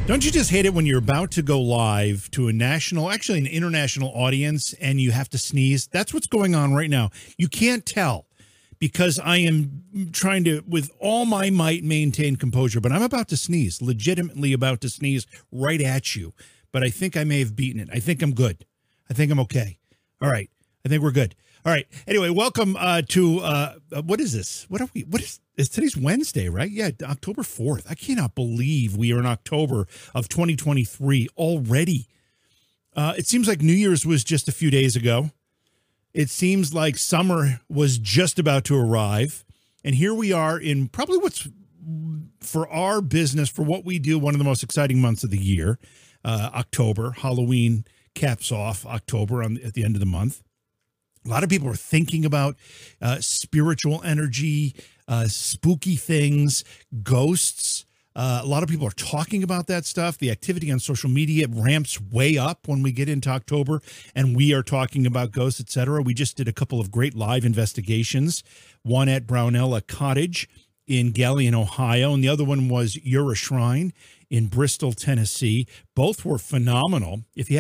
Don't you just hate it when you're about to go live to a national, actually an international audience, and you have to sneeze? That's what's going on right now. You can't tell because I am trying to, with all my might, maintain composure, but I'm about to sneeze, legitimately about to sneeze right at you. But I think I may have beaten it. I think I'm good. I think I'm okay. All right. I think we're good. All right. Anyway, welcome to what is this? What is today's Wednesday, right? Yeah, October 4th. I cannot believe we are in October of 2023 already. It seems like New Year's was just a few days ago. It seems like summer was just about to arrive. And here we are in probably what's, for our business, for what we do, one of the most exciting months of the year, October. Halloween caps off October at the end of the month. A lot of people are thinking about spiritual energy, spooky things, ghosts. A lot of people are talking about that stuff. The activity on social media ramps way up when we get into October, and we are talking about ghosts, etc. We just did a couple of great live investigations, one at Brownella Cottage in Galion, Ohio, and the other one was Ura Shrine in Bristol, Tennessee. Both were phenomenal. If you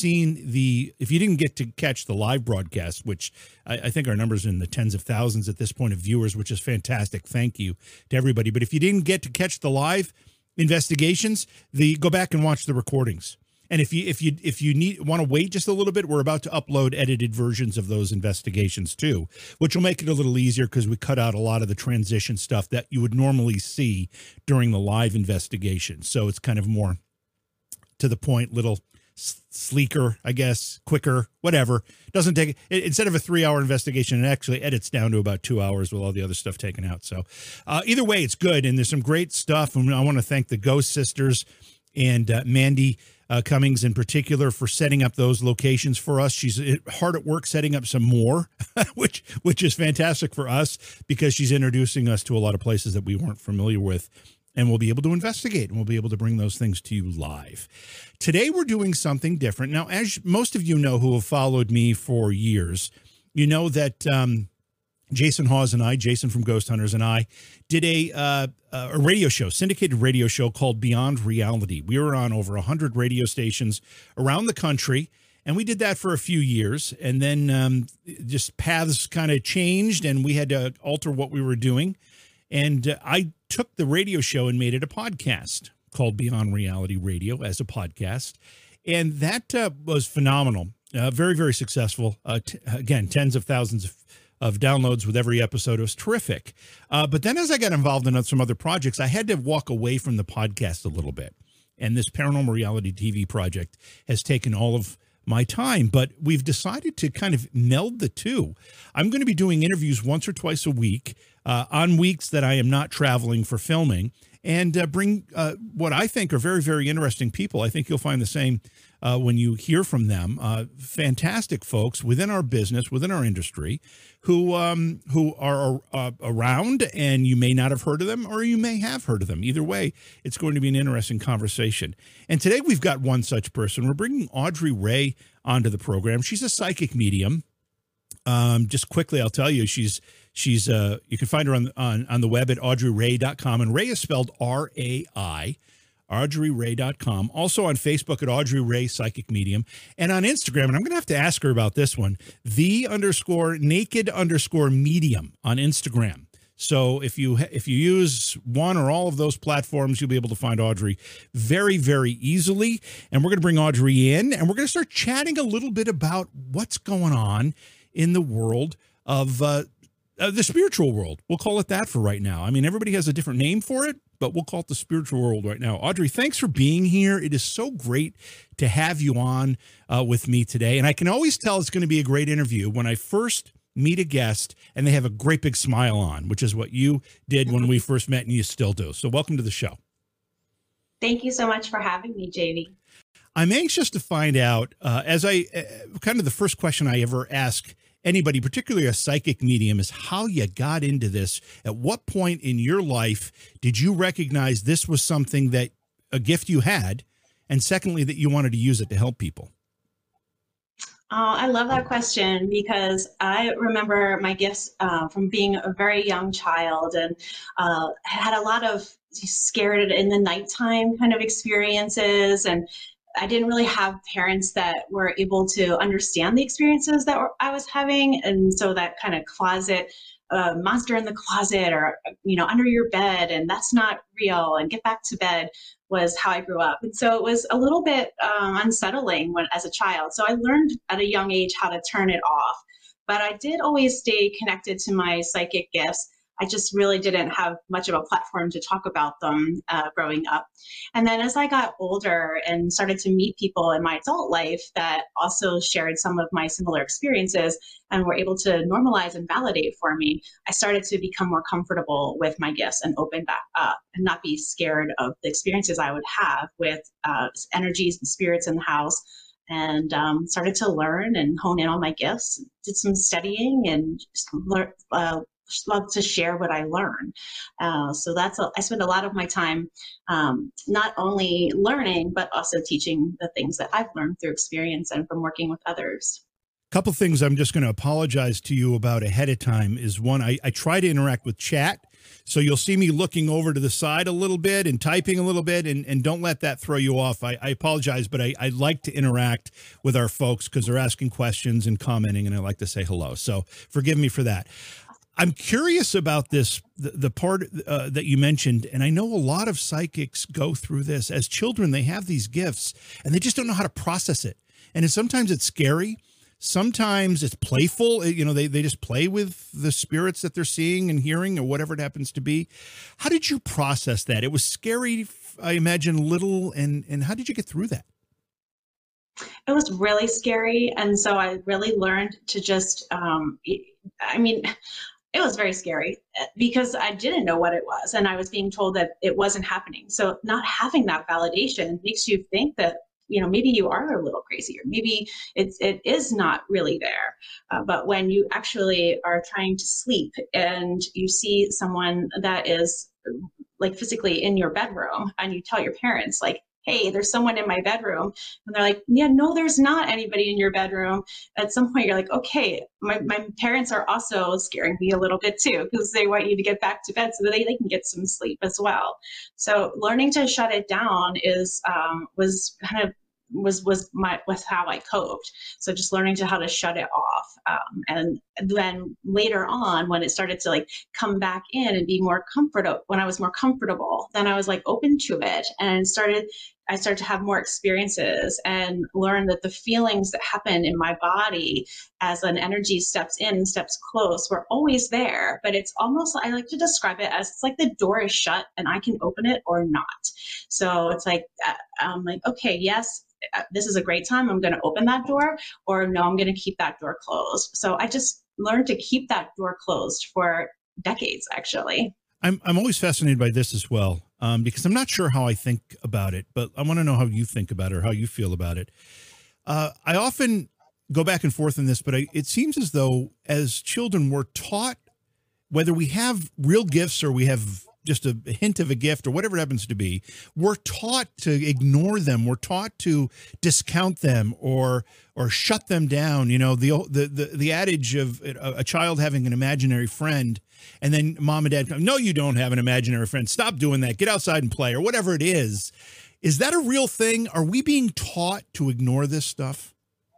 didn't get to catch the live broadcast, which I think our numbers are in the tens of thousands at this point of viewers, which is fantastic. Thank you to everybody. But if you didn't get to catch the live investigations, go back and watch the recordings. And if you want to wait just a little bit, we're about to upload edited versions of those investigations too, which will make it a little easier because we cut out a lot of the transition stuff that you would normally see during the live investigation. So it's kind of more to the point, little sleeker, I guess, quicker, whatever. Doesn't take instead of a 3-hour investigation, it actually edits down to about 2 hours with all the other stuff taken out. So either way, it's good. And there's some great stuff. And I want to thank the Ghost Sisters and Mandy Cummings in particular for setting up those locations for us. She's hard at work setting up some more, which is fantastic for us because she's introducing us to a lot of places that we weren't familiar with, and we'll be able to investigate and we'll be able to bring those things to you live. Today, we're doing something different. Now, as most of you know who have followed me for years, you know that Jason Hawes and I, Jason from Ghost Hunters and I, did a radio show, syndicated radio show called Beyond Reality. We were on over 100 radio stations around the country, and we did that for a few years. And then just paths kind of changed, and we had to alter what we were doing. And I took the radio show and made it a podcast called Beyond Reality Radio as a podcast. And that was phenomenal. Very, very successful. Again, tens of thousands of downloads with every episode. It was terrific. But then as I got involved in some other projects, I had to walk away from the podcast a little bit. And this Paranormal Reality TV project has taken all of my time, but we've decided to kind of meld the two. I'm going to be doing interviews once or twice a week on weeks that I am not traveling for filming, and bring what I think are very, very interesting people. I think you'll find the same when you hear from them. Fantastic folks within our business, within our industry, who are around, and you may not have heard of them, or you may have heard of them. Either way, it's going to be an interesting conversation. And today we've got one such person. We're bringing Audrey Ray onto the program. She's a psychic medium. Just quickly, I'll tell you, she's you can find her on the web at audreyray.com, and Ray is spelled R-A-I, audreyray.com. Also on Facebook at Audrey Ray Psychic Medium, and on Instagram, and I'm going to have to ask her about this one, _naked_medium on Instagram. So if you use one or all of those platforms, you'll be able to find Audrey very, very easily. And we're going to bring Audrey in, and we're going to start chatting a little bit about what's going on in the world of the spiritual world. We'll call it that for right now. I mean, everybody has a different name for it, but we'll call it the spiritual world right now. Audrey, thanks for being here. It is so great to have you on with me today. And I can always tell it's going to be a great interview when I first meet a guest and they have a great big smile on, which is what you did when we first met, and you still do. So welcome to the show. Thank you so much for having me, Jamie. I'm anxious to find out, kind of the first question I ever ask anybody, particularly a psychic medium, is how you got into this. At what point in your life did you recognize this was something that a gift you had, and secondly, that you wanted to use it to help people? I love that question because I remember my gifts from being a very young child and had a lot of scared in the nighttime kind of experiences. And I didn't really have parents that were able to understand the experiences that I was having. And so that kind of closet monster in the closet or, under your bed, and that's not real, and get back to bed was how I grew up. And so it was a little bit unsettling when as a child. So I learned at a young age how to turn it off. But I did always stay connected to my psychic gifts. I just really didn't have much of a platform to talk about them growing up. And then as I got older and started to meet people in my adult life that also shared some of my similar experiences and were able to normalize and validate for me, I started to become more comfortable with my gifts and open back up and not be scared of the experiences I would have with energies and spirits in the house. And started to learn and hone in on my gifts, did some studying, and just love to share what I learn. So I spend a lot of my time not only learning, but also teaching the things that I've learned through experience and from working with others. Couple things I'm just going to apologize to you about ahead of time is one, I try to interact with chat. So you'll see me looking over to the side a little bit and typing a little bit, and don't let that throw you off. I apologize, but I like to interact with our folks because they're asking questions and commenting, and I like to say hello. So forgive me for that. I'm curious about this, the part that you mentioned, and I know a lot of psychics go through this. As children, they have these gifts, and they just don't know how to process it. And sometimes it's scary. Sometimes it's playful. They just play with the spirits that they're seeing and hearing or whatever it happens to be. How did you process that? It was scary, I imagine, a little, and how did you get through that? It was really scary. And so I really learned to just, it was very scary because I didn't know what it was. And I was being told that it wasn't happening. So not having that validation makes you think that, maybe you are a little crazy, or maybe it is not really there. But when you actually are trying to sleep and you see someone that is like physically in your bedroom and you tell your parents like, hey, there's someone in my bedroom. And they're like, yeah, no, there's not anybody in your bedroom. At some point, you're like, okay, my parents are also scaring me a little bit too, because they want you to get back to bed so that they can get some sleep as well. So learning to shut it down was kind of was how I coped. So just learning to how to shut it off. And then later on, when it started to like come back in and be more comfortable, when I was more comfortable, then I was like open to it and I started to have more experiences and learn that the feelings that happen in my body as an energy steps in and steps close were always there. But it's almost, I like to describe it as it's like the door is shut and I can open it or not. So it's like, I'm like, okay, yes, this is a great time. I'm going to open that door, or no, I'm going to keep that door closed. So I just learned to keep that door closed for decades, actually. I'm always fascinated by this as well, because I'm not sure how I think about it, but I want to know how you think about it or how you feel about it. I often go back and forth on this, but it seems as though as children we're taught, whether we have real gifts or we have just a hint of a gift or whatever it happens to be, we're taught to ignore them. We're taught to discount them or shut them down. The adage of a child having an imaginary friend, and then mom and dad come, no, you don't have an imaginary friend. Stop doing that. Get outside and play, or whatever it is. Is that a real thing? Are we being taught to ignore this stuff?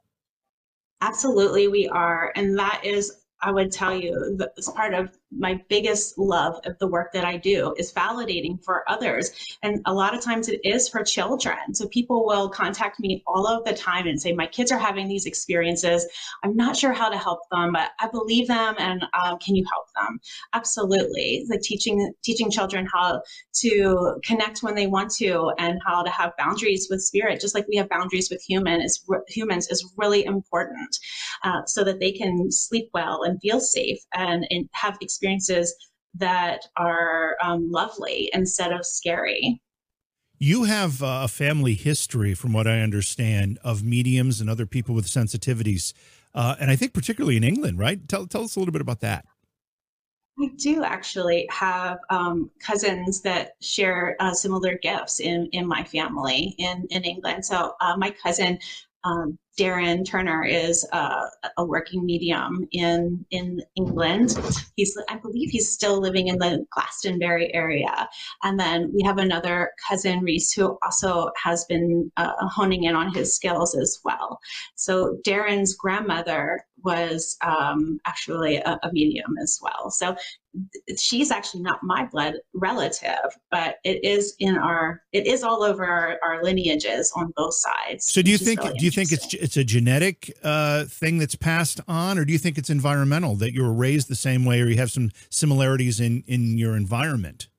Absolutely, we are. And that is, I would tell you, that is part of my biggest love of the work that I do is validating for others. And a lot of times it is for children. So people will contact me all of the time and say, my kids are having these experiences. I'm not sure how to help them, but I believe them. And can you help them? Absolutely. It's like teaching children how to connect when they want to and how to have boundaries with spirit, just like we have boundaries with humans is really important so that they can sleep well and feel safe and have experiences that are lovely instead of scary. You have a family history, from what I understand, of mediums and other people with sensitivities, and I think particularly in England, right? Tell us a little bit about that. I do actually have cousins that share similar gifts in my family in England. So my cousin Darren Turner is a working medium in England. I believe he's still living in the Glastonbury area. And then we have another cousin, Reese, who also has been honing in on his skills as well. So Darren's grandmother was actually a medium as well. So she's actually not my blood relative, but it is all over our lineages on both sides. So do you think it's a genetic thing that's passed on, or do you think it's environmental, that you were raised the same way, or you have some similarities in your environment?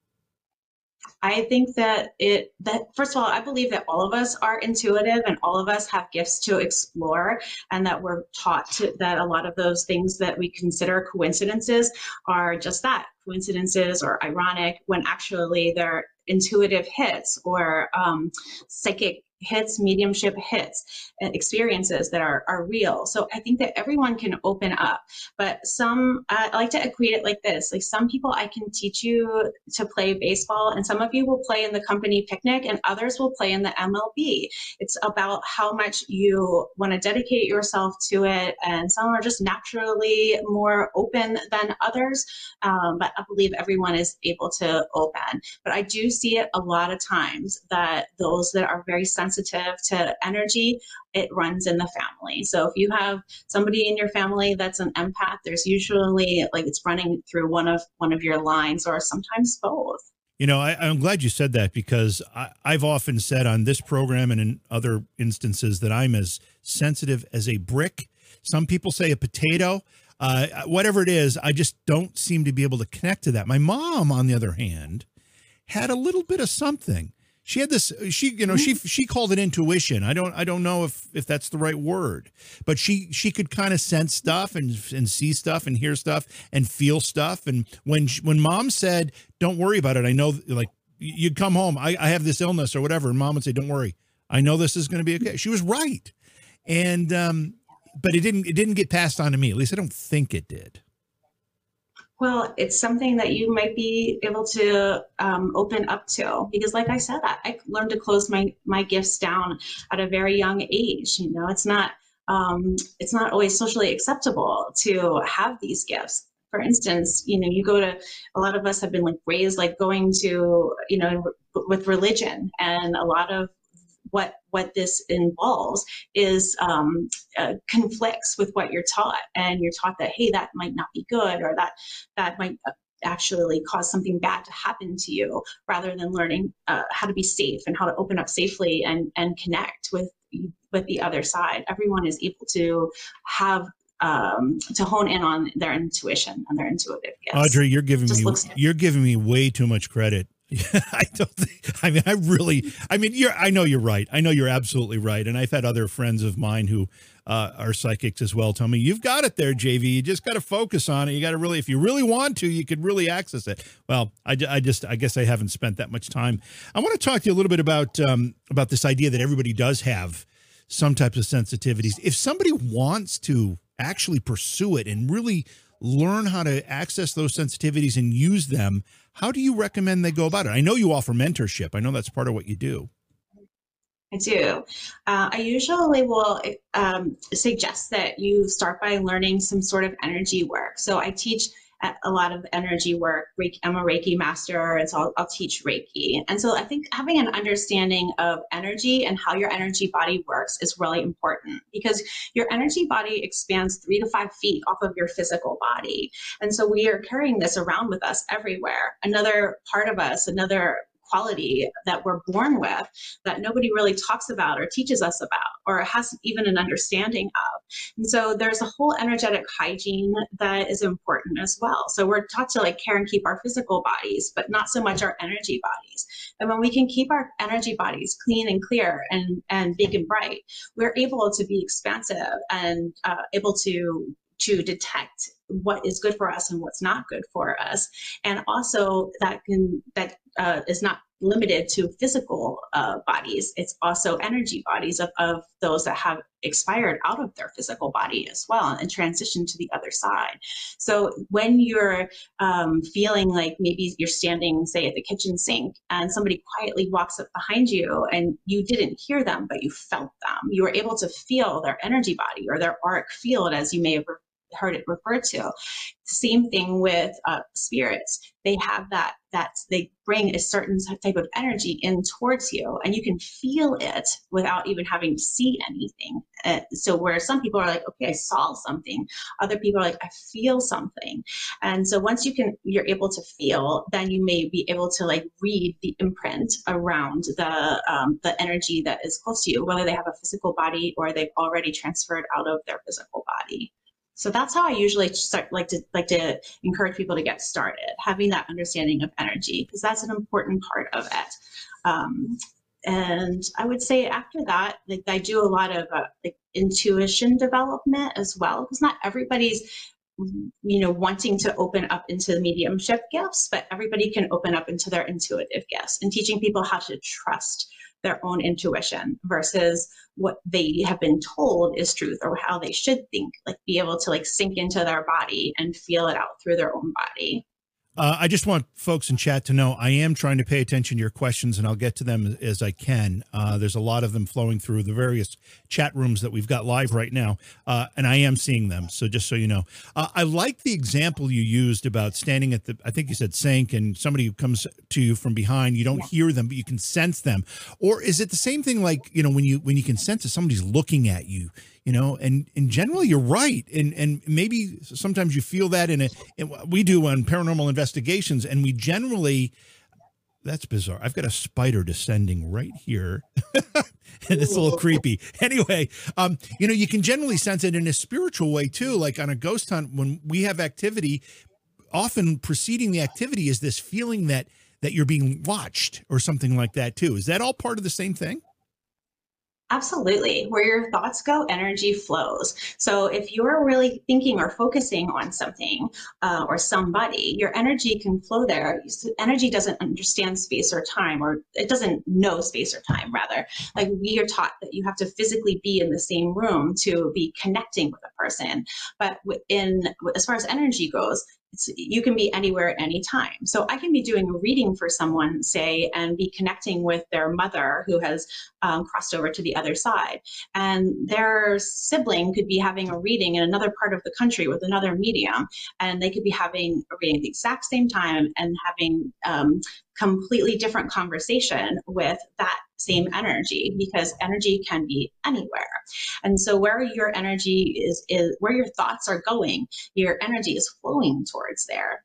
I think that first of all, I believe that all of us are intuitive and all of us have gifts to explore, and that we're taught that a lot of those things that we consider coincidences are just that, coincidences or ironic, when actually they're intuitive hits or psychic hits, mediumship hits, experiences that are real. So I think that everyone can open up, but I like to equate it like this. Like, some people I can teach you to play baseball, and some of you will play in the company picnic and others will play in the MLB. It's about how much you want to dedicate yourself to it. And some are just naturally more open than others. But I believe everyone is able to open. But I do see it a lot of times that those that are very sensitive to energy, it runs in the family. So if you have somebody in your family that's an empath, there's usually, like, it's running through one of your lines, or sometimes both. You know, I'm glad you said that, because I've often said on this program and in other instances that I'm as sensitive as a brick. Some people say a potato. Whatever it is, I just don't seem to be able to connect to that. My mom, on the other hand, had a little bit of something. She had this, she called it intuition. I don't know if that's the right word, but she could kind of sense stuff and see stuff and hear stuff and feel stuff. And when mom said, "Don't worry about it," I know, like, you'd come home, I have this illness or whatever, and mom would say, "Don't worry, I know this is going to be okay." She was right. And, but it didn't get passed on to me. At least I don't think it did. Well, it's something that you might be able to open up to, because, like I said, I learned to close my gifts down at a very young age. You know, it's not always socially acceptable to have these gifts. For instance, you go to, a lot of us have been like raised like going to, with religion, and a lot of what this involves is conflicts with what you're taught, and you're taught that, hey, that might not be good, or that might actually cause something bad to happen to you, rather than learning how to be safe and how to open up safely and connect with the other side. Everyone is able to have to hone in on their intuition and their intuitive gifts. Audrey, you're giving me way too much credit. I don't think, I know you're right. I know you're absolutely right. And I've had other friends of mine who are psychics as well tell me, "You've got it there, JV. You just got to focus on it. You got to really, if you really want to, you could really access it." Well, I guess I haven't spent that much time. I want to talk to you a little bit about this idea that everybody does have some types of sensitivities. If somebody wants to actually pursue it and really learn how to access those sensitivities and use them, how do you recommend they go about it? I know you offer mentorship. I know that's part of what you do. I do. I usually will suggest that you start by learning some sort of energy work. So I teach a lot of energy work. I'm a Reiki master, and so I'll teach Reiki. And so I think having an understanding of energy and how your energy body works is really important, because your energy body expands 3 to 5 feet off of your physical body. And so we are carrying this around with us everywhere. Another part of us, another quality that we're born with that nobody really talks about or teaches us about or has even an understanding of. And so there's a whole energetic hygiene that is important as well. So we're taught to care and keep our physical bodies, but not so much our energy bodies. And when we can keep our energy bodies clean and clear and big and bright, we're able to be expansive and able to detect what is good for us and what's not good for us. And also that is not limited to physical bodies. It's also energy bodies of those that have expired out of their physical body as well and transitioned to the other side. So when you're feeling like maybe you're standing, say, at the kitchen sink and somebody quietly walks up behind you and you didn't hear them, but you felt them, you were able to feel their energy body or their auric field, as you may have heard it referred to. Same thing with spirits. They have that they bring a certain type of energy in towards you, and you can feel it without even having to see anything. So where some people are like, okay, I saw something, other people are like, I feel something. And so once you're able to feel, then you may be able to like read the imprint around the energy that is close to you, whether they have a physical body or they've already transferred out of their physical body. So that's how I usually like to encourage people to get started, having that understanding of energy, because that's an important part of it. And I would say after that, like I do a lot of like intuition development as well, because not everybody's wanting to open up into the mediumship gifts, but everybody can open up into their intuitive gifts, and teaching people how to trust their own intuition versus what they have been told is truth or how they should think, like be able to like sink into their body and feel it out through their own body. I just want folks in chat to know I am trying to pay attention to your questions, and I'll get to them as I can. There's a lot of them flowing through the various chat rooms that we've got live right now, and I am seeing them. So just so you know, I like the example you used about standing at I think you said sink, and somebody who comes to you from behind, you don't hear them, but you can sense them. Or is it the same thing like, when you can sense that somebody's looking at you? And generally you're right. And maybe sometimes you feel that we do on paranormal investigations, and we generally, that's bizarre. I've got a spider descending right here and it's a little creepy. Anyway, you can generally sense it in a spiritual way too. Like on a ghost hunt, when we have activity, often preceding the activity is this feeling that you're being watched or something like that too. Is that all part of the same thing? Absolutely. Where your thoughts go, energy flows. So if you're really thinking or focusing on something or somebody, your energy can flow there. Energy doesn't understand space or time, or it doesn't know space or time, rather. Like we are taught that you have to physically be in the same room to be connecting with a person. But as far as energy goes, you can be anywhere at any time. So I can be doing a reading for someone, say, and be connecting with their mother who has crossed over to the other side. And their sibling could be having a reading in another part of the country with another medium. And they could be having a reading at the exact same time and having completely different conversation with that same energy, because energy can be anywhere. And so where your energy is where your thoughts are going, your energy is flowing towards there.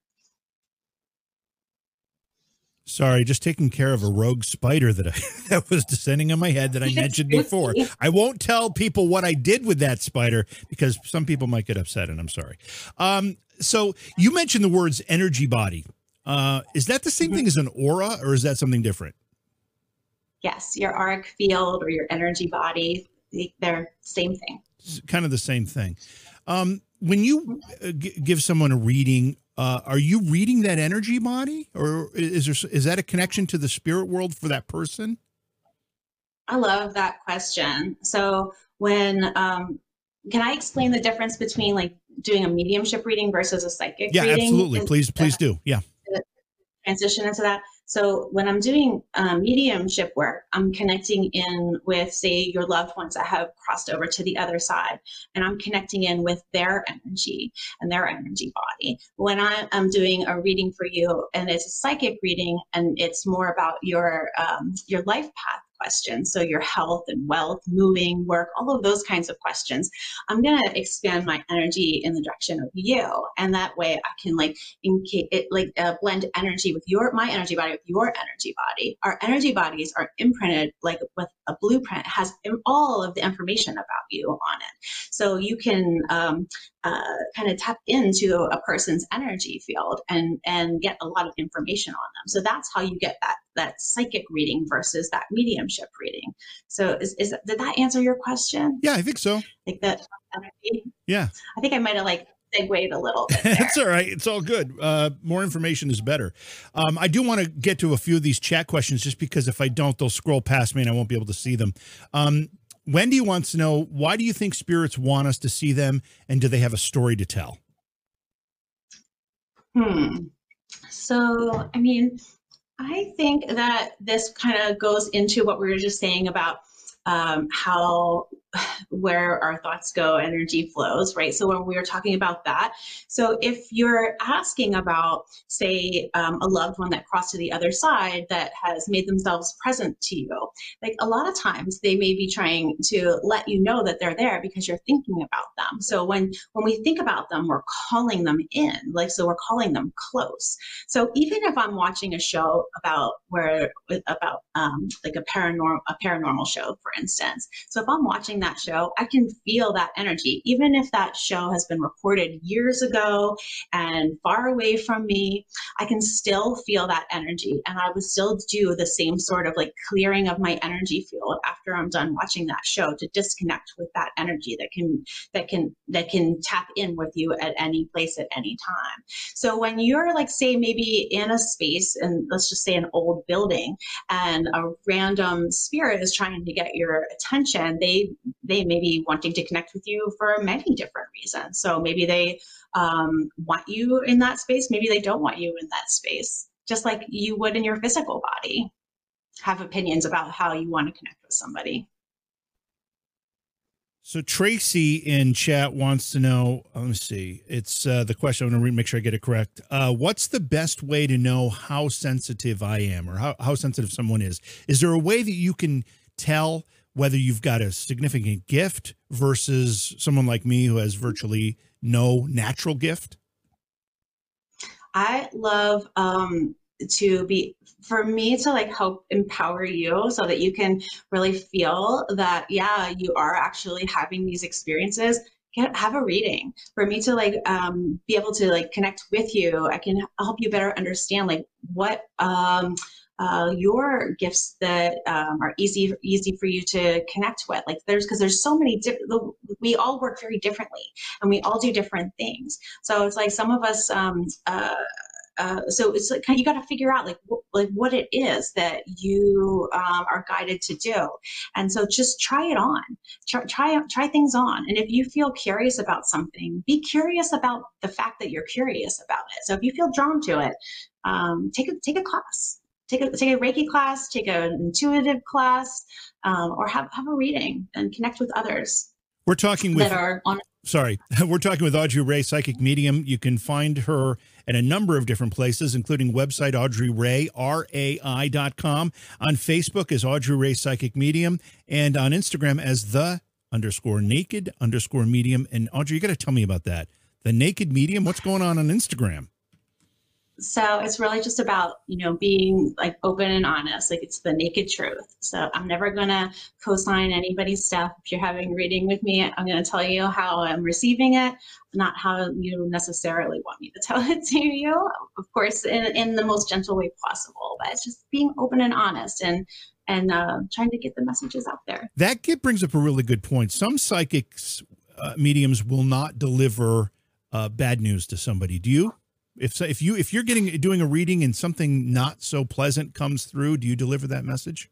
Sorry, just taking care of a rogue spider that was descending on my head that I mentioned before. I won't tell people what I did with that spider because some people might get upset, and I'm sorry. So you mentioned the words energy body. Is that the same thing as an aura, or is that something different? Yes, your auric field or your energy body, they're same thing. It's kind of the same thing. When you give someone a reading, are you reading that energy body, or is that a connection to the spirit world for that person? I love that question. So when can I explain the difference between like doing a mediumship reading versus a psychic reading? Yeah, absolutely. Please do. Yeah. Transition into that. So when I'm doing mediumship work, I'm connecting in with, say, your loved ones that have crossed over to the other side, and I'm connecting in with their energy and their energy body. When I'm doing a reading for you, and it's a psychic reading, and it's more about your life path questions, so your health and wealth, moving, work, all of those kinds of questions, I'm going to expand my energy in the direction of you, and that way I can blend energy with my energy body with your energy body. Our energy bodies are imprinted like with a blueprint. It has all of the information about you on it, so you can kind of tap into a person's energy field and get a lot of information on them. So that's how you get that psychic reading versus that mediumship reading. So did that answer your question? Yeah, I think so. Like that energy? Yeah. I think I might have segued a little bit there. That's all right. It's all good. More information is better. I do want to get to a few of these chat questions just because if I don't, they'll scroll past me and I won't be able to see them. Wendy wants to know, why do you think spirits want us to see them, and do they have a story to tell? So, I mean, I think that this kind of goes into what we were just saying about how where our thoughts go, energy flows, right? So when we were talking about that, so if you're asking about, say, a loved one that crossed to the other side that has made themselves present to you, like a lot of times they may be trying to let you know that they're there because you're thinking about them. So when we think about them, we're calling them in, like, so we're calling them close. So even if I'm watching a show about like a paranormal show, for instance, so if I'm watching that show, I can feel that energy, even if that show has been recorded years ago and far away from me. I can still feel that energy, and I would still do the same sort of like clearing of my energy field after I'm done watching that show to disconnect with that energy that can tap in with you at any place at any time. So when you're like, say, maybe in a space, and let's just say an old building, and a random spirit is trying to get your attention, they may be wanting to connect with you for many different reasons. So maybe they want you in that space, maybe they don't want you in that space, just like you would in your physical body have opinions about how you want to connect with somebody. So Tracy in chat wants to know, let me see, it's the question, I'm going to make sure I get it correct. What's the best way to know how sensitive I am, or how sensitive someone is? Is there a way that you can tell whether you've got a significant gift versus someone like me who has virtually no natural gift? I love for me to like help empower you so that you can really feel that, yeah, you are actually having these experiences. Have a reading for me to like be able to like connect with you. I can help you better understand like what your gifts that are easy for you to connect with. Like because there's so many different, we all work very differently and we all do different things. So it's like some of us so it's like you got to figure out like what it is that you are guided to do, and so just try it on, try things on. And if you feel curious about something, be curious about the fact that you're curious about it. So if you feel drawn to it, take a class, take a Reiki class, take an intuitive class, or have a reading and connect with others. We're talking with we're talking with Audrey Ray, psychic medium. You can find her at a number of different places, including website Audrey Ray, RAI.com, on Facebook as Audrey Ray Psychic Medium, and on Instagram as _naked_medium. And Audrey, you got to tell me about that. The Naked Medium, what's going on Instagram? So it's really just about, being like open and honest, like it's the naked truth. So I'm never going to co-sign anybody's stuff. If you're having a reading with me, I'm going to tell you how I'm receiving it, not how you necessarily want me to tell it to you, of course, in the most gentle way possible. But it's just being open and honest and trying to get the messages out there. That brings up a really good point. Some psychics, mediums will not deliver bad news to somebody. Do you? If you're doing a reading and something not so pleasant comes through, do you deliver that message?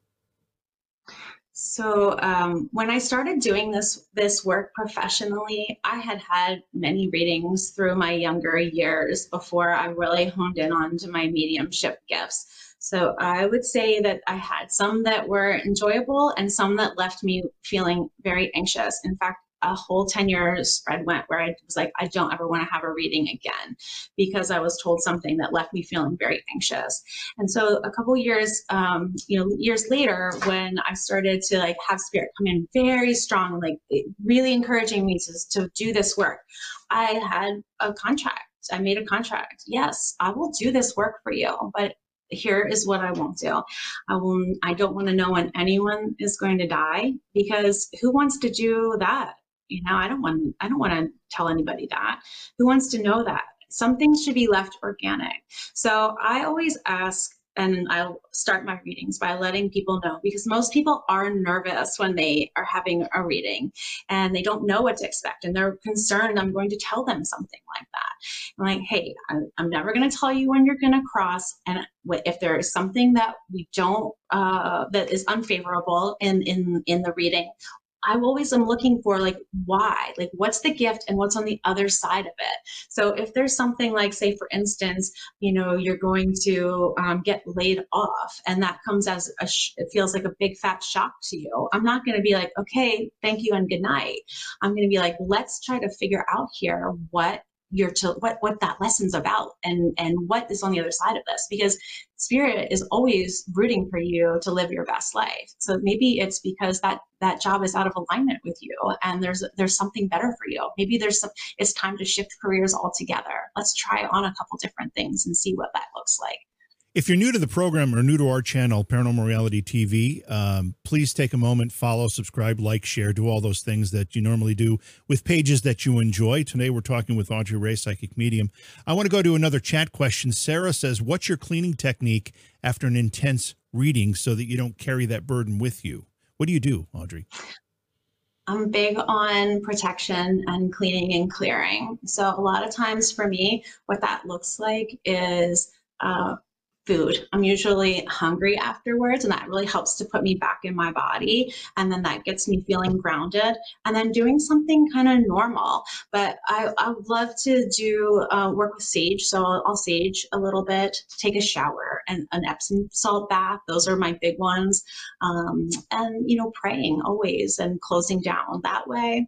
So when I started doing this work professionally, I had many readings through my younger years before I really honed in onto my mediumship gifts. So I would say that I had some that were enjoyable and some that left me feeling very anxious. In fact, a whole 10-year spread went where I was like, I don't ever want to have a reading again because I was told something that left me feeling very anxious. And so a couple years, years later, when I started to like have spirit come in very strong, like really encouraging me to do this work, I had a contract. I made a contract. Yes, I will do this work for you, but here is what I won't do. I don't want to know when anyone is going to die, because who wants to do that? I don't want to tell anybody that. Who wants to know that? Some things should be left organic. So I always ask and I'll start my readings by letting people know, because most people are nervous when they are having a reading and they don't know what to expect and they're concerned I'm going to tell them something like that. I'm like, hey, I'm never going to tell you when you're going to cross. And if there is something that we don't, that is unfavorable in the reading, I always am looking for like why, like what's the gift and what's on the other side of it. So if there's something like, say, for instance, you're going to get laid off, and that comes as it feels like a big fat shock to you. I'm not going to be like, okay, thank you and good night. I'm going to be like, let's try to figure out here what what that lesson's about, and what is on the other side of this, because spirit is always rooting for you to live your best life. So maybe it's because that job is out of alignment with you and there's something better for you. Maybe it's time to shift careers altogether. Let's try on a couple different things and see what that looks like. If you're new to the program or new to our channel, Paranormal Reality TV, please take a moment, follow, subscribe, like, share, do all those things that you normally do with pages that you enjoy. Today, we're talking with Audrey Ray, psychic medium. I want to go to another chat question. Sarah says, what's your cleaning technique after an intense reading so that you don't carry that burden with you? What do you do, Audrey? I'm big on protection and cleaning and clearing. So a lot of times for me, what that looks like is food. I'm usually hungry afterwards, and that really helps to put me back in my body. And then that gets me feeling grounded, and then doing something kind of normal. But I would love to do work with sage. So I'll sage a little bit, take a shower, and an Epsom salt bath. Those are my big ones. And, praying always and closing down that way.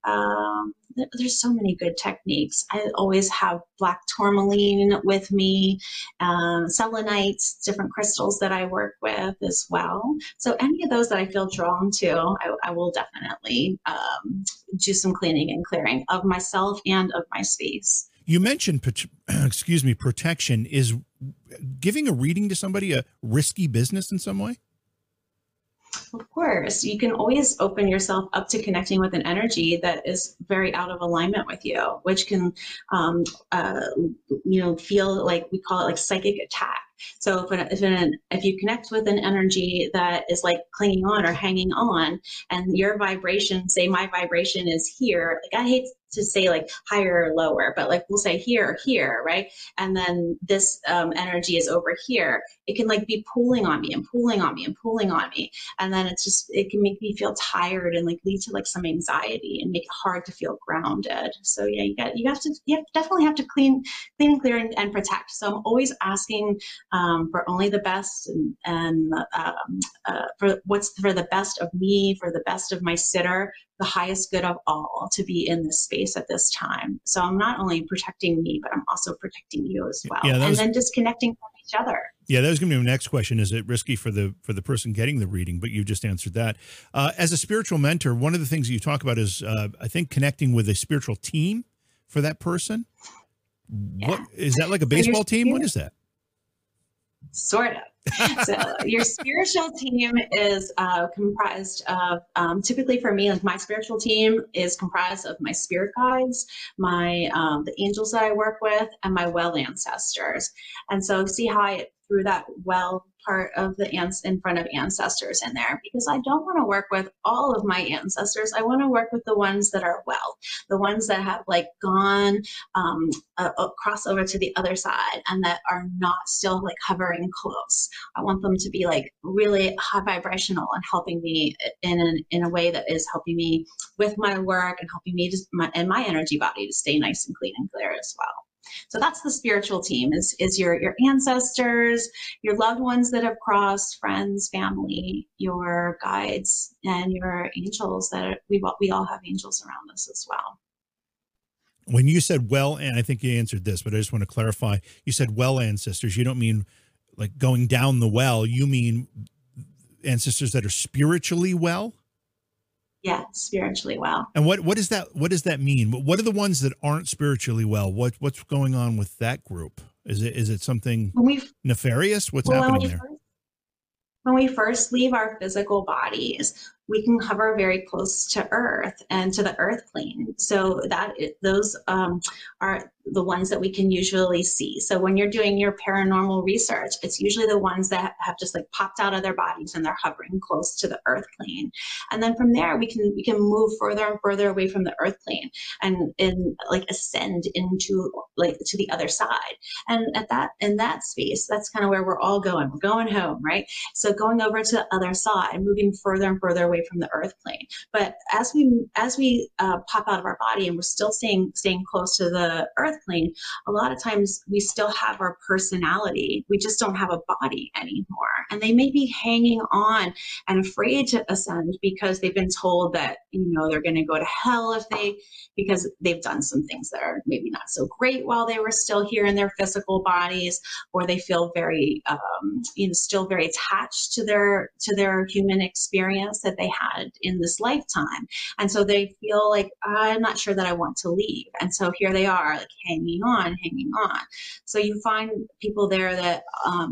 There's so many good techniques. I always have black tourmaline with me, selenites, different crystals that I work with as well. So any of those that I feel drawn to, I will definitely do some cleaning and clearing of myself and of my space. You mentioned, protection. Is giving a reading to somebody a risky business in some way? Of course, you can always open yourself up to connecting with an energy that is very out of alignment with you, which can, feel like, we call it like psychic attack. So if you connect with an energy that is like clinging on or hanging on, and your vibration, say my vibration is here, like I hate to say like higher or lower, but like we'll say here or here, right? And then this energy is over here. It can like be pulling on me and pulling on me and pulling on me. And then it can make me feel tired and like lead to like some anxiety and make it hard to feel grounded. So yeah, you definitely have to clean, clear, and protect. So I'm always asking for only the best, and for what's for the best of me, for the best of my sitter, the highest good of all, to be in this space at this time. So I'm not only protecting me, but I'm also protecting you as well. Yeah, and then disconnecting from each other. Yeah, that was going to be my next question. Is it risky for the person getting the reading? But you just answered that. As a spiritual mentor, one of the things you talk about is, I think, connecting with a spiritual team for that person. Yeah. What is that, like a baseball team? What is that? Sort of. So your spiritual team is comprised of, typically for me, like my spiritual team is comprised of my spirit guides, the angels that I work with, and my well ancestors. And so see how I threw that well part of the ants in front of ancestors in there, because I don't want to work with all of my ancestors. I want to work with the ones that are well, the ones that have like gone across over to the other side and that are not still like hovering close. I want them to be like really high vibrational and helping me in a way that is helping me with my work and helping me and my energy body to stay nice and clean and clear as well. So that's the spiritual team, is your ancestors, your loved ones that have crossed, friends, family, your guides, and your angels we all have angels around us as well. When you said well, and I think you answered this, but I just want to clarify, you said well ancestors. You don't mean like going down the well. You mean ancestors that are spiritually well? Yeah, spiritually well. And what does that mean? What are the ones that aren't spiritually well? What's going on with that group? Is it something nefarious? What's happening there? When we first leave our physical bodies, we can hover very close to Earth and to the Earth plane. So those are the ones that we can usually see. So when you're doing your paranormal research, it's usually the ones that have just like popped out of their bodies and they're hovering close to the Earth plane. And then from there, we can move further and further away from the Earth plane and like ascend into like to the other side. And in that space, that's kind of where we're all going. We're going home, right? So going over to the other side, moving further and further away from the Earth plane. But as we pop out of our body and we're still staying close to the Earth plane, a lot of times we still have our personality. We just don't have a body anymore. And they may be hanging on and afraid to ascend because they've been told that, they're going to go to hell because they've done some things that are maybe not so great while they were still here in their physical bodies, or they feel very, still very attached to their human experience that they had in this lifetime. And so they feel like, I'm not sure that I want to leave. And so here they are, like hanging on. So you find people there that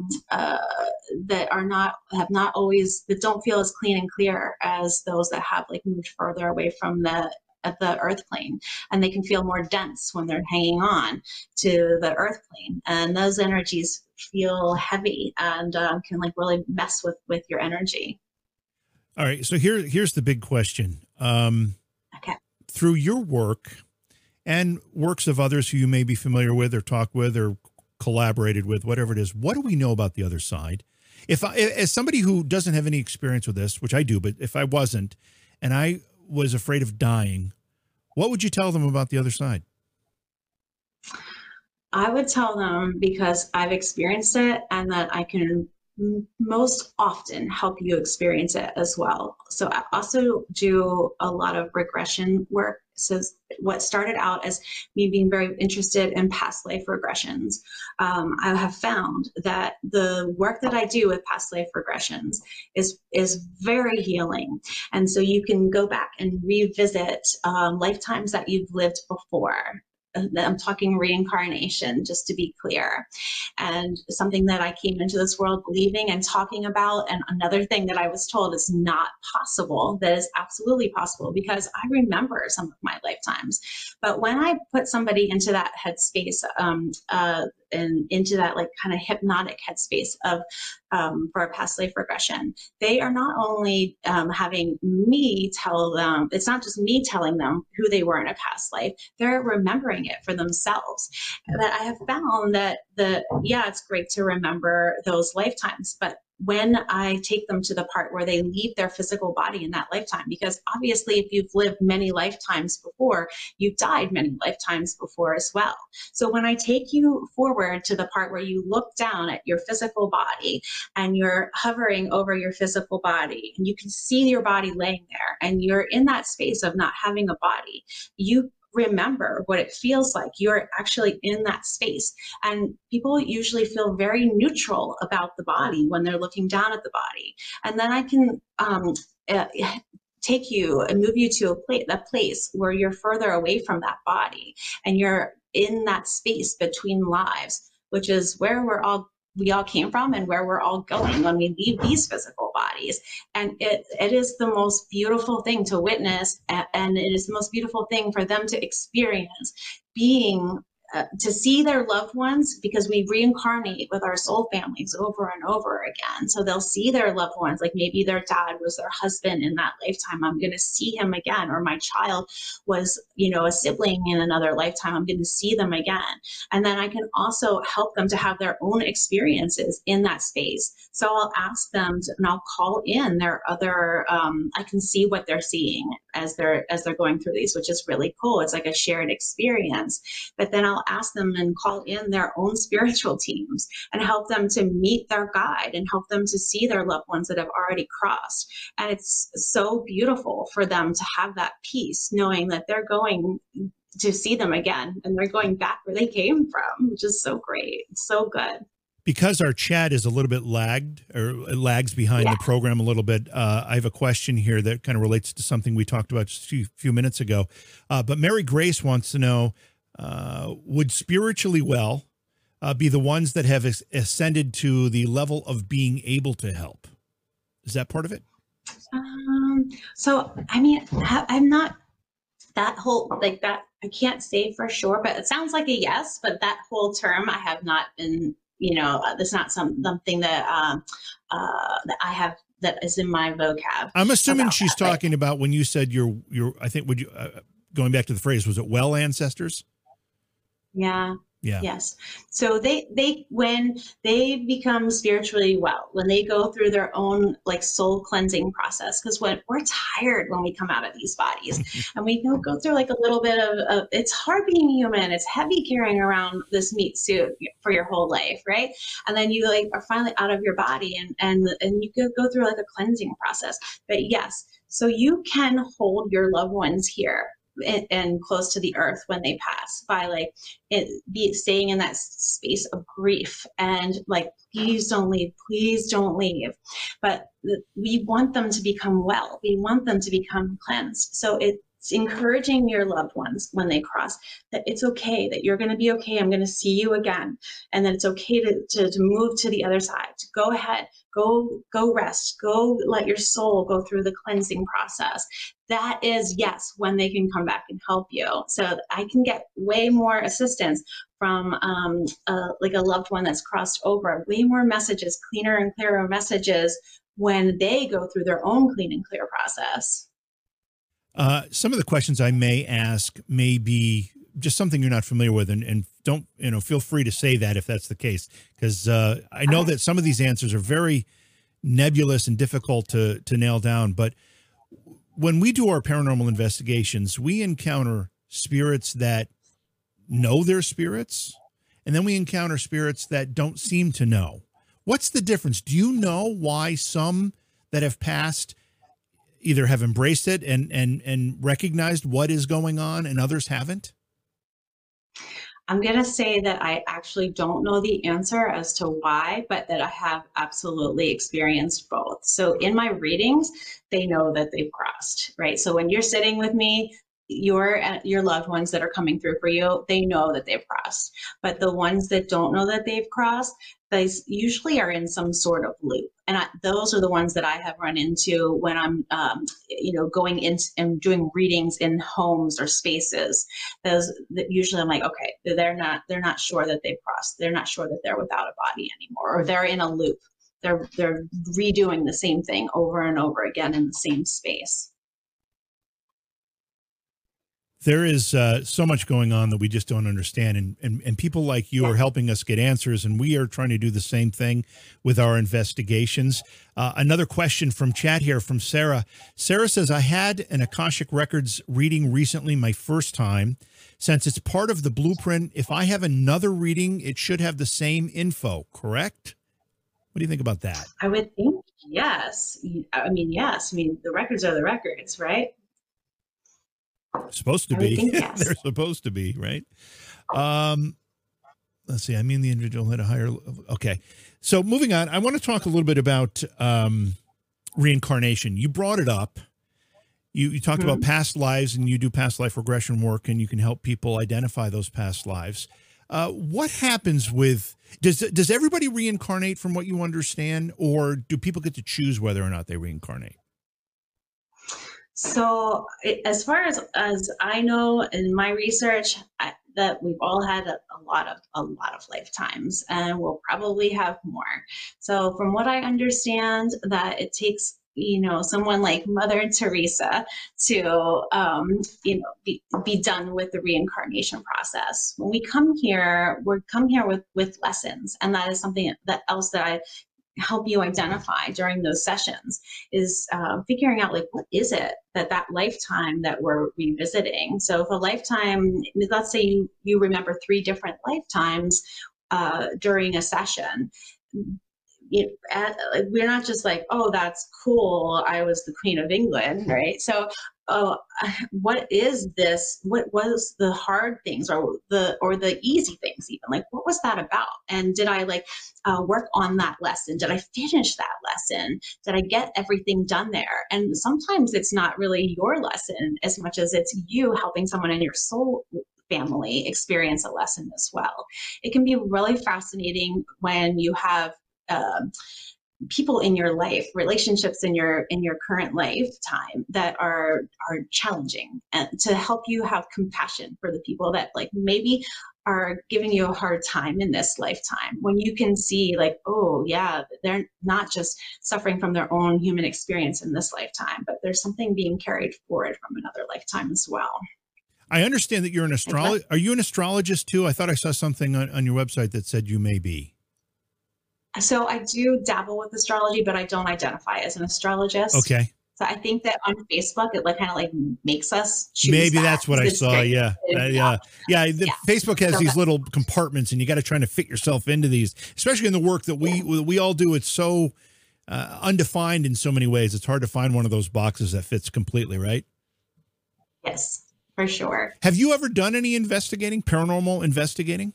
that don't feel as clean and clear as those that have like moved further away from the Earth plane, and they can feel more dense when they're hanging on to the Earth plane, and those energies feel heavy and can like really mess with your energy. All right, so here's the big question. Okay. Through your work and works of others who you may be familiar with or talk with or collaborated with, whatever it is, what do we know about the other side? As somebody who doesn't have any experience with this, which I do, but if I wasn't, and I was afraid of dying, what would you tell them about the other side? I would tell them, because I've experienced it and that I can most often help you experience it as well. So I also do a lot of regression work. So what started out as me being very interested in past life regressions, I have found that the work that I do with past life regressions is very healing. And so you can go back and revisit lifetimes that you've lived before. I'm talking reincarnation, just to be clear, and something that I came into this world believing and talking about. And another thing that I was told is not possible, that is absolutely possible, because I remember some of my lifetimes. But when I put somebody into that headspace, and into that like kind of hypnotic headspace of for a past life regression, they are not only having me tell them, it's not just me telling them who they were in a past life, they're remembering it for themselves. But I have found that it's great to remember those lifetimes, but when I take them to the part where they leave their physical body in that lifetime, because obviously if you've lived many lifetimes before, you've died many lifetimes before as well. So when I take you forward to the part where you look down at your physical body and you're hovering over your physical body and you can see your body laying there and you're in that space of not having a body, you remember what it feels like. You're actually in that space. And people usually feel very neutral about the body when they're looking down at the body. And then I can take you and move you to a place where you're further away from that body and you're in that space between lives, which is where we all came from and where we're all going when we leave these physical bodies. And it is the most beautiful thing to witness, and it is the most beautiful thing for them to experience, being to see their loved ones, because we reincarnate with our soul families over and over again. So they'll see their loved ones, like maybe their dad was their husband in that lifetime. I'm going to see him again. Or my child was, a sibling in another lifetime. I'm going to see them again. And then I can also help them to have their own experiences in that space. So I'll ask them and I'll call in their other, I can see what they're seeing as they're going through these, which is really cool. It's like a shared experience. But then I'll ask them and call in their own spiritual teams and help them to meet their guide and help them to see their loved ones that have already crossed. And it's so beautiful for them to have that peace, knowing that they're going to see them again and they're going back where they came from, which is so great. It's so good. Because our chat is a little bit lagged, or lags behind the program a little bit, I have a question here that kind of relates to something we talked about just a few minutes ago. But Mary Grace wants to know, would spiritually well be the ones that have ascended to the level of being able to help? Is that part of it? So, I mean, I'm not that whole like that. I can't say for sure, but it sounds like a yes. But that whole term, I have not been. That's not something that I have that is in my vocab. I'm assuming about she's that. talking about when you said your. I think would you going back to the phrase, was it well ancestors? Yeah. Yeah. Yes. So they when they become spiritually well, when they go through their own like soul cleansing process, because when we're tired when we come out of these bodies, and we go through like a little bit of it's hard being human. It's heavy carrying around this meat suit for your whole life, right? And then you like are finally out of your body, and you go through like a cleansing process. But yes, so you can hold your loved ones here and close to the earth when they pass by like be staying in that space of grief and like please don't leave, but we want them to become well, we want them to become cleansed. So it's encouraging your loved ones when they cross that it's okay, that you're going to be okay, I'm going to see you again, and then it's okay to move to the other side, to go ahead, go rest, go let your soul go through the cleansing process. That is, yes, when they can come back and help you. So I can get way more assistance from like a loved one that's crossed over, way more messages, cleaner and clearer messages when they go through their own clean and clear process. Some of the questions I may ask may be just something you're not familiar with, and don't, feel free to say that if that's the case, because I know that some of these answers are very nebulous and difficult to nail down. But when we do our paranormal investigations, we encounter spirits that know they're spirits, and then we encounter spirits that don't seem to know. What's the difference? Do you know why some that have passed either have embraced it and recognized what is going on and others haven't? I'm going to say that I actually don't know the answer as to why, but that I have absolutely experienced both. So in my readings, they know that they've crossed, right? So when you're sitting with me, your loved ones that are coming through for you, they know that they've crossed. But the ones that don't know that they've crossed, they usually are in some sort of loop. And those are the ones that I have run into when I'm, going in and doing readings in homes or spaces. Those that usually I'm like, okay, they're not sure that they've crossed. They're not sure that they're without a body anymore, or they're in a loop. They're redoing the same thing over and over again in the same space. There is so much going on that we just don't understand. And people like you are helping us get answers, and we are trying to do the same thing with our investigations. Another question from chat here from Sarah. Sarah says, I had an Akashic Records reading recently, my first time. Since it's part of the blueprint, if I have another reading, it should have the same info, correct? What do you think about that? I would think yes. I mean, yes. I mean, the records are the records, right? Supposed to be. Yes. They're supposed to be, right? Let's see. I mean, the individual had a higher. Okay. So moving on, I want to talk a little bit about reincarnation. You brought it up. You talked about past lives, and you do past life regression work, and you can help people identify those past lives. What happens with, does everybody reincarnate from what you understand, or do people get to choose whether or not they reincarnate? So as far as I know in my research, that we've all had a lot of lifetimes, and we'll probably have more. So from what I understand, that it takes someone like Mother Teresa to be done with the reincarnation process. When we come here, with lessons, and that is something that I help you identify during those sessions is figuring out, like, what is it that lifetime that we're revisiting. So if a lifetime, let's say you remember 3 different lifetimes during a session, we're not just like, oh, that's cool, I was the Queen of England, right? So what is this? What was the hard things, or the easy things, even? Like, what was that about? And did I work on that lesson? Did I finish that lesson? Did I get everything done there? And sometimes it's not really your lesson as much as it's you helping someone in your soul family experience a lesson as well. It can be really fascinating when you have people in your life, relationships in your current lifetime that are challenging, and to help you have compassion for the people that like maybe are giving you a hard time in this lifetime, when you can see like, oh yeah, they're not just suffering from their own human experience in this lifetime, but there's something being carried forward from another lifetime as well. I understand that you're an astrologist. Are you an astrologist too? I thought I saw something on your website that said you may be. So I do dabble with astrology, but I don't identify as an astrologist. Okay. So I think that on Facebook, it like kind of like makes us choose. Maybe that. that's what I saw. Yeah. Yeah. Facebook has these little compartments, and you got to try to fit yourself into these, especially in the work that we all do. It's so undefined in so many ways. It's hard to find one of those boxes that fits completely, right? Yes, for sure. Have you ever done any investigating, paranormal investigating?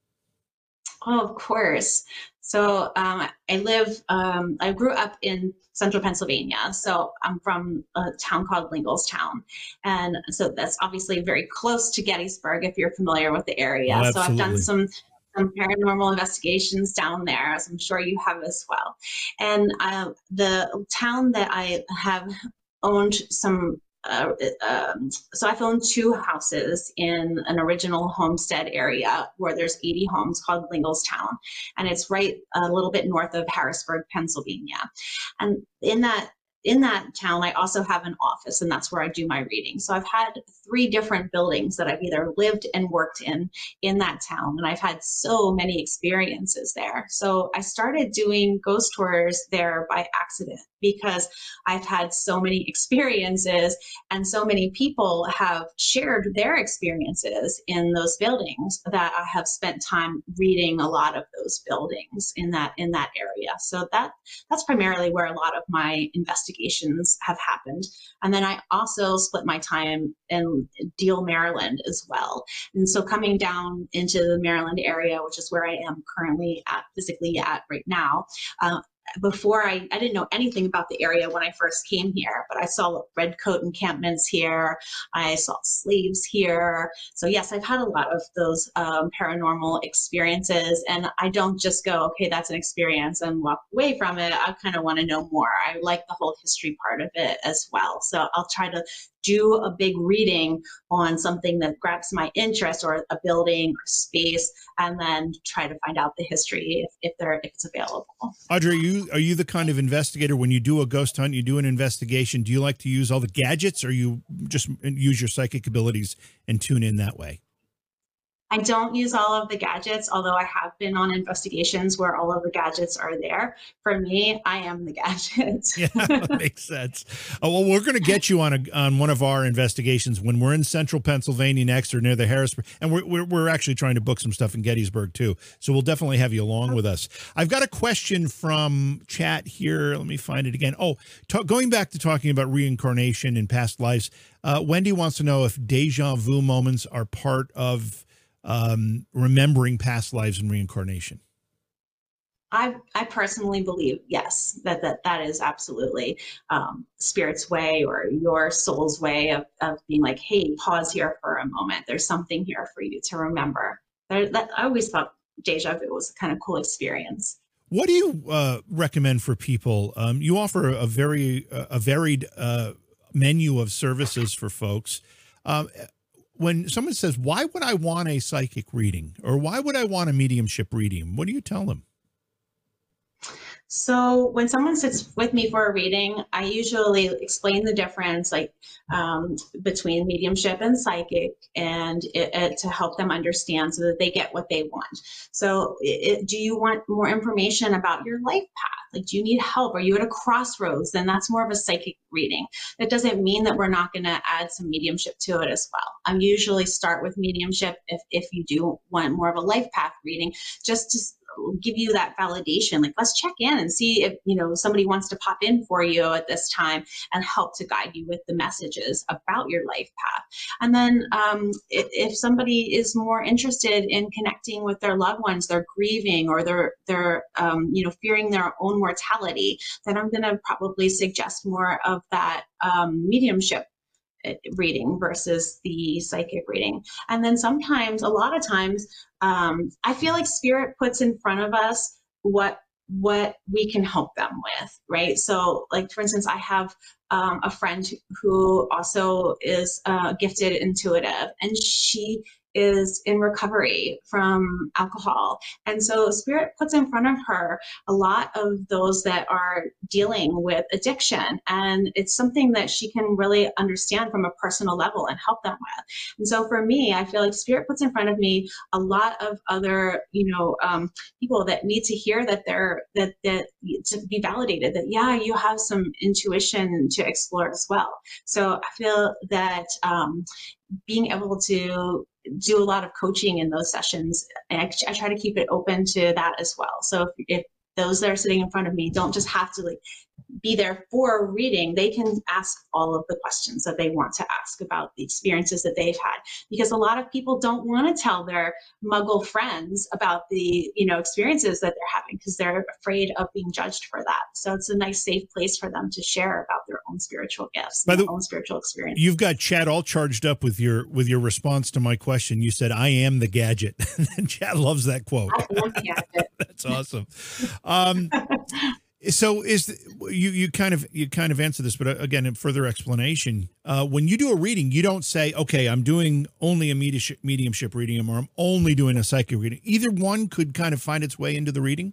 Oh, of course. So I grew up in central Pennsylvania. So I'm from a town called Linglestown. And so that's obviously very close to Gettysburg, if you're familiar with the area. Oh, so I've done some paranormal investigations down there, as I'm sure you have as well. And the town that I have owned some so I've owned 2 houses in an original homestead area where there's 80 homes called Linglestown, and it's right a little bit north of Harrisburg, Pennsylvania. And in that town, I also have an office, and that's where I do my reading. So I've had 3 different buildings that I've either lived and worked in that town, and I've had so many experiences there. So I started doing ghost tours there by accident, because I've had so many experiences and so many people have shared their experiences in those buildings that I have spent time reading a lot of those buildings in that area. So that's primarily where a lot of my investigations have happened. And then I also split my time in Deal, Maryland as well. And so coming down into the Maryland area, which is where I am currently physically at right now, before I didn't know anything about the area when I first came here, but I saw redcoat encampments here. I saw slaves here. So yes, I've had a lot of those paranormal experiences, and I don't just go, okay, that's an experience and walk away from it. I kind of want to know more. I like the whole history part of it as well. So I'll try to do a big reading on something that grabs my interest, or a building or space, and then try to find out the history if it's available. Audrey, are you the kind of investigator, when you do a ghost hunt, you do an investigation, do you like to use all the gadgets, or you just use your psychic abilities and tune in that way? I don't use all of the gadgets, although I have been on investigations where all of the gadgets are there. For me, I am the gadgets. Yeah, makes sense. Oh, well, we're going to get you on one of our investigations when we're in central Pennsylvania next, or near the Harrisburg. And we're actually trying to book some stuff in Gettysburg too. So we'll definitely have you along with us. I've got a question from chat here. Let me find it again. Oh, going back to talking about reincarnation and past lives, Wendy wants to know if deja vu moments are part of remembering past lives and reincarnation. I personally believe, yes, that is absolutely spirit's way, or your soul's way of being like, hey, pause here for a moment. There's something here for you to remember. I always thought deja vu was a kind of cool experience. What do you recommend for people? You offer a varied menu of services for folks. When someone says, why would I want a psychic reading, or why would I want a mediumship reading? What do you tell them? So when someone sits with me for a reading, I usually explain the difference, like between mediumship and psychic, and to help them understand so that they get what they want. So do you want more information about your life path? Like, do you need help? Are you at a crossroads? Then that's more of a psychic reading. That doesn't mean that we're not going to add some mediumship to it as well. I usually start with mediumship if you do want more of a life path reading, just to give you that validation. Like, let's check in and see if somebody wants to pop in for you at this time and help to guide you with the messages about your life path. And then if somebody is more interested in connecting with their loved ones, they're grieving, or they're fearing their own mortality, then I'm going to probably suggest more of that mediumship reading versus the psychic reading. And then a lot of times, I feel like spirit puts in front of us what what we can help them with, right? So, like, for instance, I have a friend who also is gifted intuitive, and she is in recovery from alcohol. And so Spirit puts in front of her a lot of those that are dealing with addiction. And it's something that she can really understand from a personal level and help them with. And so for me, I feel like Spirit puts in front of me a lot of other, people that need to hear that that to be validated, that, yeah, you have some intuition to explore as well. So I feel that being able to do a lot of coaching in those sessions, and I try to keep it open to that as well. So if those that are sitting in front of me don't just have to be there for a reading, they can ask all of the questions that they want to ask about the experiences that they've had, because a lot of people don't want to tell their muggle friends about the experiences that they're having because they're afraid of being judged for that. So it's a nice safe place for them to share about their own spiritual gifts, their own spiritual experience. You've got Chad all charged up with your response to my question. You said, "I am the gadget." And Chad loves that quote. I am the gadget. That's awesome. So you kind of answer this, but again, in further explanation, when you do a reading, you don't say, okay, I'm doing only a mediumship reading, or I'm only doing a psychic reading. Either one could kind of find its way into the reading.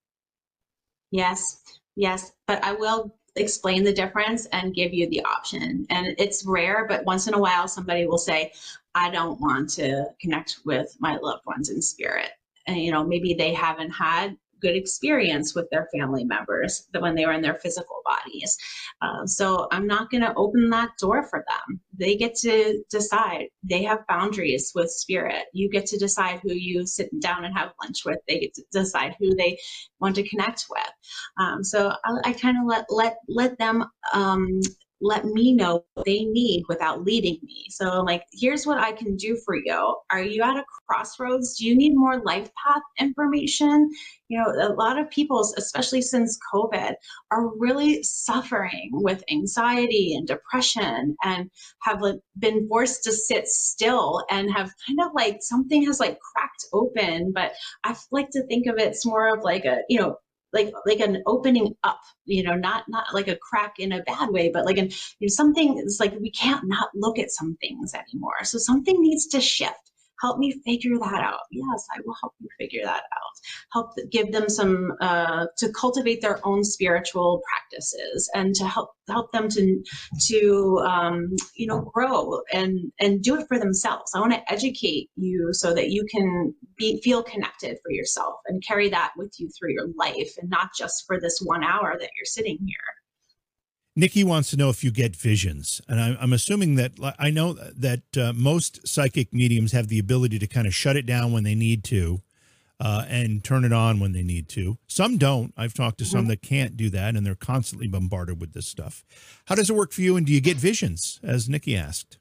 Yes, but I will explain the difference and give you the option. And it's rare, but once in a while, somebody will say, I don't want to connect with my loved ones in spirit. And, maybe they haven't had good experience with their family members when they were in their physical bodies. So I'm not going to open that door for them. They get to decide. They have boundaries with spirit. You get to decide who you sit down and have lunch with. They get to decide who they want to connect with. So I kind of let them let me know what they need without leading me. So I'm like, here's what I can do for you. Are you at a crossroads? Do you need more life path information? A lot of people, especially since COVID, are really suffering with anxiety and depression, and have been forced to sit still, and have kind of something has cracked open. But I like to think of it's more of like a, like an opening up, not like a crack in a bad way, but something is we can't not look at some things anymore. So something needs to shift. Help me figure that out. Yes, I will help you figure that out. Help give them some, to cultivate their own spiritual practices, and to help them to grow and do it for themselves. I want to educate you so that you can feel connected for yourself and carry that with you through your life, and not just for this 1 hour that you're sitting here. Nikki wants to know if you get visions, and I'm assuming that I know that most psychic mediums have the ability to kind of shut it down when they need to, and turn it on when they need to. Some don't. I've talked to some that can't do that, and they're constantly bombarded with this stuff. How does it work for you, and do you get visions, as Nikki asked?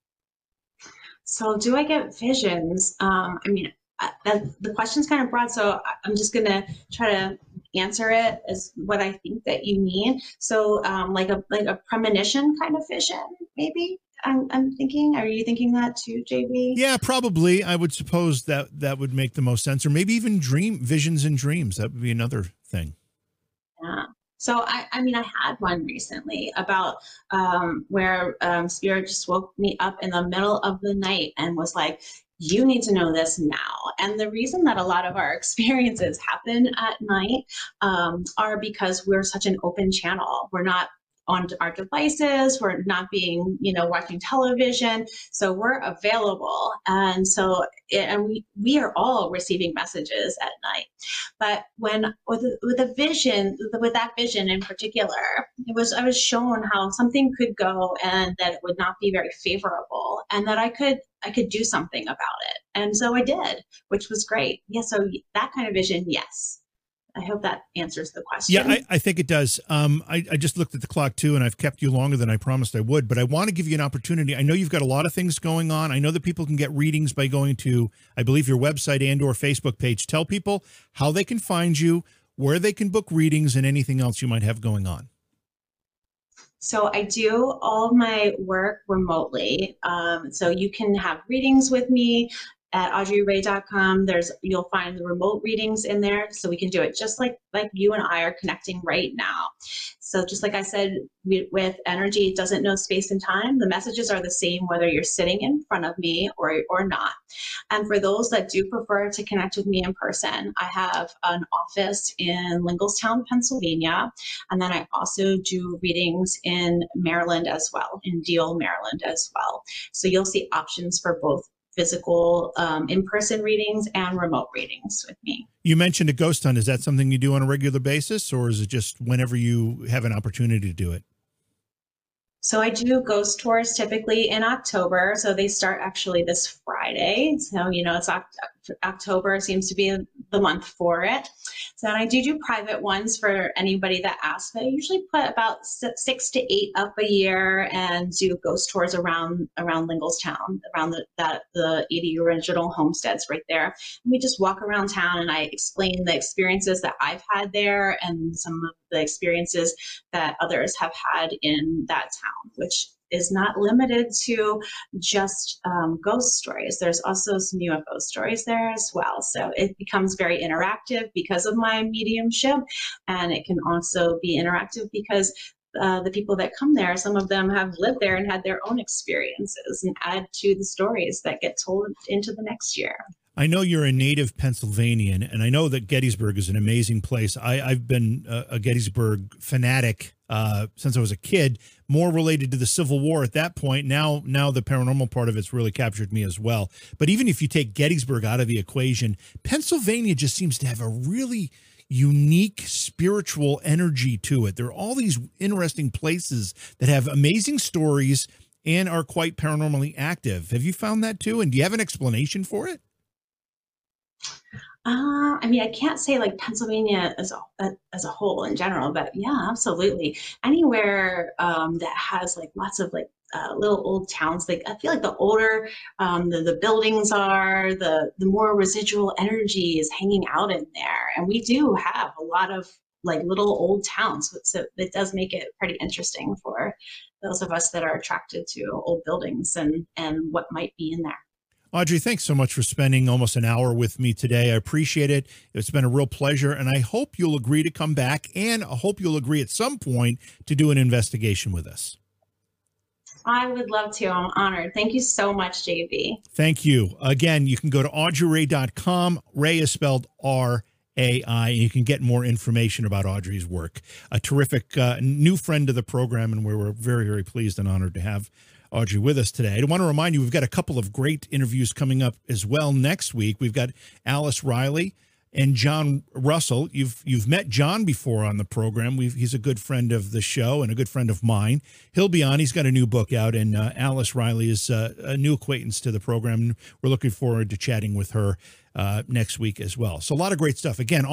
So do I get visions? The question's kind of broad, so I'm just going to try to answer it as what I think that you mean. So like a premonition kind of vision, maybe? I'm thinking. Are you thinking that too, JB? Yeah, probably. I would suppose that would make the most sense. Or maybe even visions and dreams. That would be another thing. Yeah. So I had one recently about where Spirit just woke me up in the middle of the night and was like, you need to know this now. And the reason that a lot of our experiences happen at night are because we're such an open channel. We're not on our devices, we're not being, watching television. So we're available. And so, we are all receiving messages at night. But with that vision in particular, I was shown how something could go and that it would not be very favorable, and that I could do something about it. And so I did, which was great. Yeah. So that kind of vision, yes. I hope that answers the question. Yeah, I think it does. I just looked at the clock too, and I've kept you longer than I promised I would, but I want to give you an opportunity. I know you've got a lot of things going on. I know that people can get readings by going to, I believe, your website and or Facebook page. Tell people how they can find you, where they can book readings, and anything else you might have going on. So I do all of my work remotely. So you can have readings with me at audreyray.com. You'll find the remote readings in there, so we can do it just like you and I are connecting right now. So just like I said, with energy, it doesn't know space and time. The messages are the same whether you're sitting in front of me or not. And for those that do prefer to connect with me in person, I have an office in Linglestown, Pennsylvania, and then I also do readings in Maryland as well, in Deal, Maryland as well. So you'll see options for both physical in-person readings and remote readings with me. You mentioned a ghost hunt. Is that something you do on a regular basis, or is it just whenever you have an opportunity to do it? So I do ghost tours typically in October. So they start actually this Friday. So, it's October seems to be the month for it. So I do private ones for anybody that asks. I usually put about 6 to 8 up a year and do ghost tours around Linglestown, around the 80 original homesteads right there. And we just walk around town and I explain the experiences that I've had there and some of the experiences that others have had in that town, which is not limited to just ghost stories. There's also some UFO stories there as well. So it becomes very interactive because of my mediumship, and it can also be interactive because the people that come there, some of them have lived there and had their own experiences and add to the stories that get told into the next year. I know you're a native Pennsylvanian, and I know that Gettysburg is an amazing place. I've been a Gettysburg fanatic since I was a kid, more related to the Civil War at that point. Now the paranormal part of it's really captured me as well. But even if you take Gettysburg out of the equation, Pennsylvania just seems to have a really unique spiritual energy to it. There are all these interesting places that have amazing stories and are quite paranormally active. Have you found that too? And do you have an explanation for it? I can't say like Pennsylvania as a whole in general, but yeah, absolutely. Anywhere that has like lots of like little old towns, like I feel like the older the buildings are, the more residual energy is hanging out in there. And we do have a lot of like little old towns, so it does make it pretty interesting for those of us that are attracted to old buildings and what might be in there. Audrey, thanks so much for spending almost an hour with me today. I appreciate it. It's been a real pleasure, and I hope you'll agree to come back, and I hope you'll agree at some point to do an investigation with us. I would love to. I'm honored. Thank you so much, JB. Thank you. Again, you can go to audreyray.com. Ray is spelled R-A-I, and you can get more information about Audrey's work. A terrific new friend of the program, and we're very, very pleased and honored to have Audrey with us today. I want to remind you, we've got a couple of great interviews coming up as well next week. We've got Alice Riley and John Russell. You've met John before on the program. He's a good friend of the show and a good friend of mine. He'll be on. He's got a new book out, and Alice Riley is a new acquaintance to the program. We're looking forward to chatting with her next week as well. So a lot of great stuff. Again,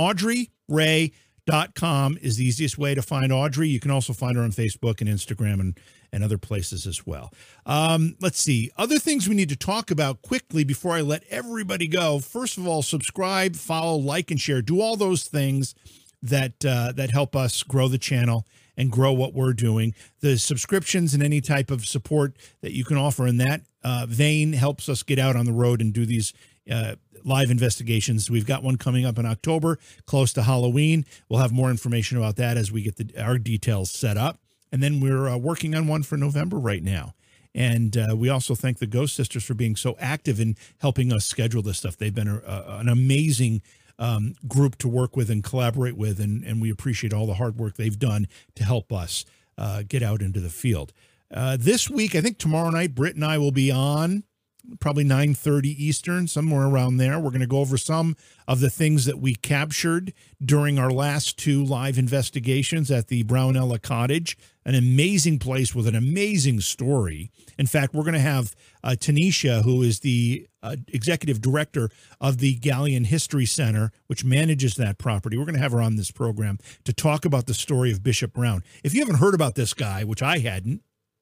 audreyray.com is the easiest way to find Audrey. You can also find her on Facebook and Instagram and other places as well. Let's see. Other things we need to talk about quickly before I let everybody go. First of all, subscribe, follow, like, and share. Do all those things that help us grow the channel and grow what we're doing. The subscriptions and any type of support that you can offer in that vein helps us get out on the road and do these live investigations. We've got one coming up in October, close to Halloween. We'll have more information about that as we get our details set up. And then we're working on one for November right now. And we also thank the Ghost Sisters for being so active in helping us schedule this stuff. They've been an amazing group to work with and collaborate with, and we appreciate all the hard work they've done to help us get out into the field. This week, I think tomorrow night, Britt and I will be on, probably 9:30 Eastern, somewhere around there. We're going to go over some of the things that we captured during our last 2 live investigations at the Brownella Cottage, an amazing place with an amazing story. In fact, we're going to have Tanisha, who is the executive director of the Galleon History Center, which manages that property. We're going to have her on this program to talk about the story of Bishop Brown. If you haven't heard about this guy, which I hadn't,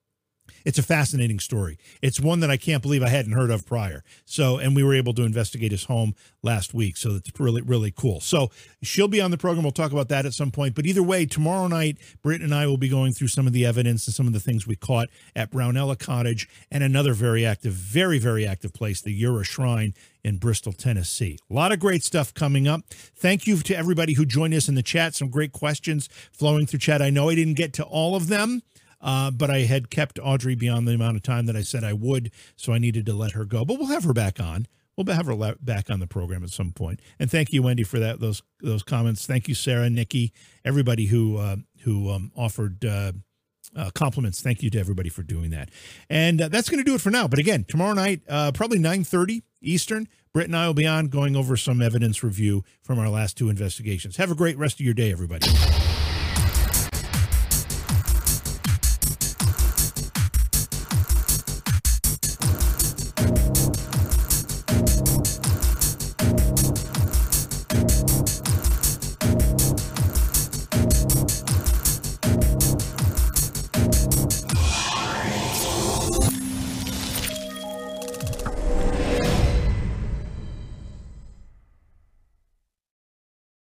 It's a fascinating story. It's one that I can't believe I hadn't heard of prior. So, and we were able to investigate his home last week. So it's really, really cool. So she'll be on the program. We'll talk about that at some point. But either way, tomorrow night, Britt and I will be going through some of the evidence and some of the things we caught at Brownella Cottage and another very active, very, very active place, the Yura Shrine in Bristol, Tennessee. A lot of great stuff coming up. Thank you to everybody who joined us in the chat. Some great questions flowing through chat. I know I didn't get to all of them. But I had kept Audrey beyond the amount of time that I said I would, so I needed to let her go. But we'll have her back on. We'll have her back on the program at some point. And thank you, Wendy, for that those comments. Thank you, Sarah, Nikki, everybody who offered compliments. Thank you to everybody for doing that. And that's going to do it for now. But again, tomorrow night, probably 9:30 Eastern, Britt and I will be on going over some evidence review from our last two investigations. Have a great rest of your day, everybody.